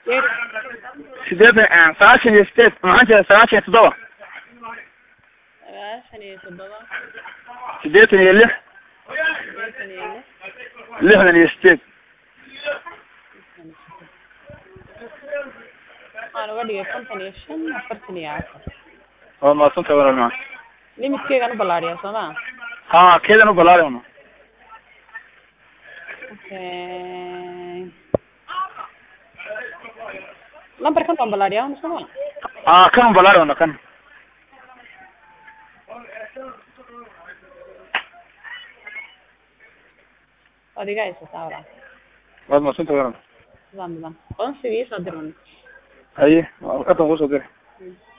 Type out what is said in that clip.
yeeri sideetan sagaashan iyo sideed maxaan jeeda sagaashan iyo toddoba 97 sideetan iyo lix 96 lixdan iyo sideed waxaan uga dhigay 55 44 waa maadsantahay walaal macaan limitkeegan u ballaadhiyaa soo ma ha keedan u balaarayno okay numberkan baan ballaadhiyaa soo ma kan u balaarayno kan adiga haysataa walaal waad maadsantahay walaal nidaam qonsigiisa dirun haye waa kusoo diray